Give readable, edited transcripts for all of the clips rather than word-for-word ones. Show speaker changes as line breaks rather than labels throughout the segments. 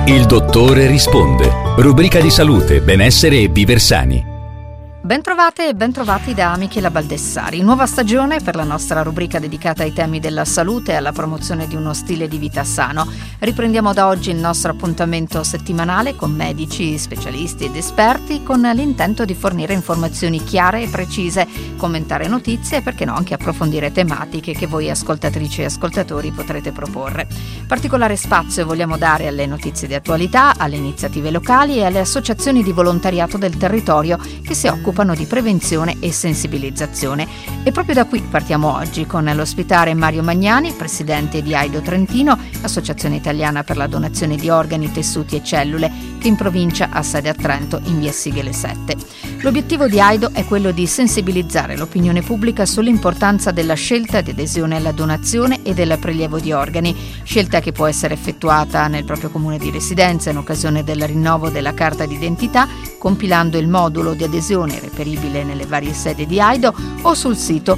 Il dottore risponde. Rubrica di salute, benessere e viver sani.
Bentrovate e bentrovati da Michela Baldessari. Nuova stagione per la nostra rubrica dedicata ai temi della salute e alla promozione di uno stile di vita sano. Riprendiamo da oggi il nostro appuntamento settimanale con medici, specialisti ed esperti con l'intento di fornire informazioni chiare e precise, commentare notizie e perché no anche approfondire tematiche che voi ascoltatrici e ascoltatori potrete proporre. Particolare spazio vogliamo dare alle notizie di attualità, alle iniziative locali e alle associazioni di volontariato del territorio che si occupano di prevenzione e sensibilizzazione. E proprio da qui partiamo oggi con l'ospitare Mario Magnani, presidente di AIDO Trentino, Associazione Italiana per la Donazione di Organi, Tessuti e Cellule, che in provincia ha sede a Trento in via Sigele 7. L'obiettivo di AIDO è quello di sensibilizzare l'opinione pubblica sull'importanza della scelta di adesione alla donazione e del prelievo di organi, scelta che può essere effettuata nel proprio comune di residenza in occasione del rinnovo della carta d'identità, compilando il modulo di adesione reperibile nelle varie sedi di AIDO o sul sito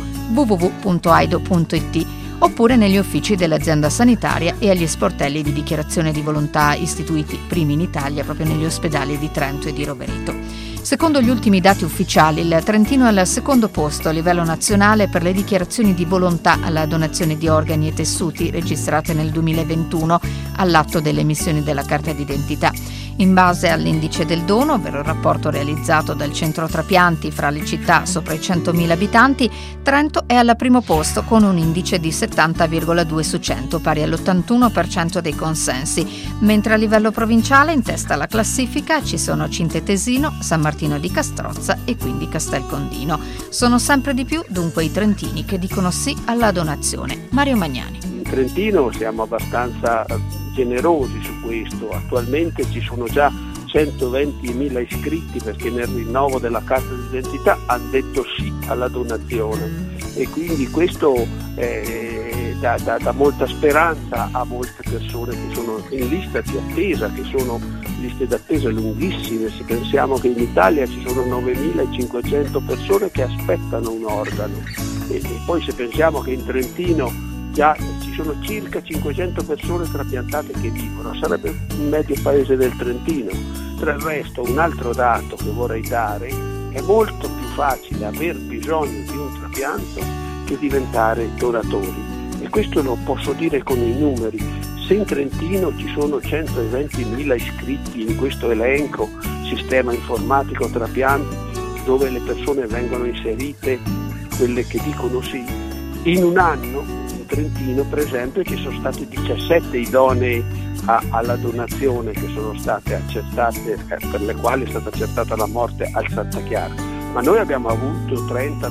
www.aido.it oppure negli uffici dell'azienda sanitaria e agli sportelli di dichiarazione di volontà istituiti primi in Italia proprio negli ospedali di Trento e di Rovereto. Secondo gli ultimi dati ufficiali, il Trentino è al secondo posto a livello nazionale per le dichiarazioni di volontà alla donazione di organi e tessuti registrate nel 2021 all'atto delle emissioni della carta d'identità. In base all'indice del dono, ovvero il rapporto realizzato dal centro trapianti fra le città sopra i 100.000 abitanti, Trento è al primo posto con un indice di 70,2 su 100, pari all'81% dei consensi, mentre a livello provinciale in testa alla classifica ci sono Cintetesino, San Martino di Castrozza e quindi Castelcondino. Sono sempre di più dunque i trentini che dicono sì alla donazione. Mario Magnani.
In Trentino siamo abbastanza generosi su questo. Attualmente ci sono già 120.000 iscritti perché nel rinnovo della carta d'identità hanno detto sì alla donazione e quindi questo dà molta speranza a molte persone che sono in lista di attesa, che sono liste d'attesa lunghissime. Se pensiamo che in Italia ci sono 9.500 persone che aspettano un organo e poi se pensiamo che in Trentino già ci sono circa 500 persone trapiantate che vivono, sarebbe un medio paese del Trentino. Tra il resto, un altro dato che vorrei dare, è molto più facile aver bisogno di un trapianto che diventare donatori. E questo lo posso dire con i numeri. Se in Trentino ci sono 120.000 iscritti in questo elenco, sistema informatico trapianti, dove le persone vengono inserite, quelle che dicono sì, in un anno Trentino per esempio ci sono stati 17 idonei alla donazione che sono state accertate, per le quali è stata accertata la morte al Santa Chiara, ma noi abbiamo avuto 30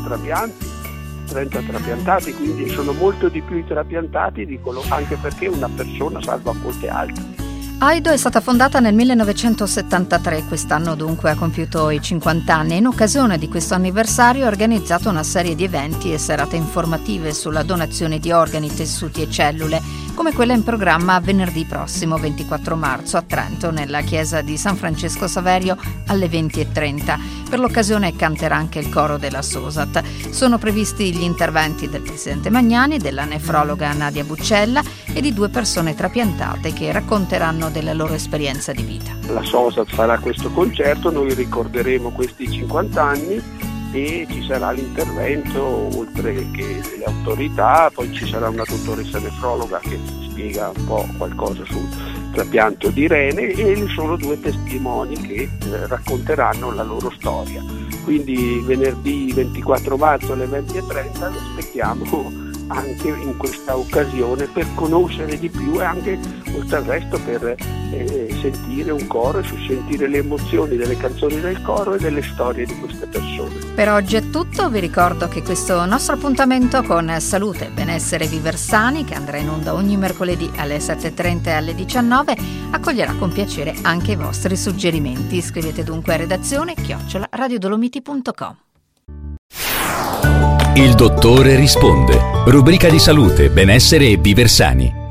trapiantati, quindi sono molto di più i trapiantati, dicono, anche perché una persona salva molte altre.
AIDO è stata fondata nel 1973, quest'anno dunque ha compiuto i 50 anni e in occasione di questo anniversario ha organizzato una serie di eventi e serate informative sulla donazione di organi, tessuti e cellule, come quella in programma venerdì prossimo 24 marzo a Trento nella chiesa di San Francesco Saverio alle 20:30. Per l'occasione canterà anche il coro della SOSAT. Sono previsti gli interventi del presidente Magnani, della nefrologa Nadia Buccella e di 2 persone trapiantate che racconteranno della loro esperienza di vita.
La SOSAT farà questo concerto, noi ricorderemo questi 50 anni e ci sarà l'intervento oltre che delle autorità, poi ci sarà una dottoressa nefrologa che spiega un po' qualcosa sul trapianto di rene e sono 2 testimoni che racconteranno la loro storia. Quindi venerdì 24 marzo alle 20:30 vi aspettiamo anche in questa occasione per conoscere di più e anche oltre al resto per sentire un coro e sentire le emozioni delle canzoni del coro e delle storie di queste persone.
Per oggi è tutto, vi ricordo che questo nostro appuntamento con Salute, Benessere e Viver Sani, che andrà in onda ogni mercoledì alle 7:30 e alle 19, accoglierà con piacere anche i vostri suggerimenti. Scrivete dunque a redazione @radiodolomiti.com.
Il dottore risponde. Rubrica di salute, benessere e viver sani.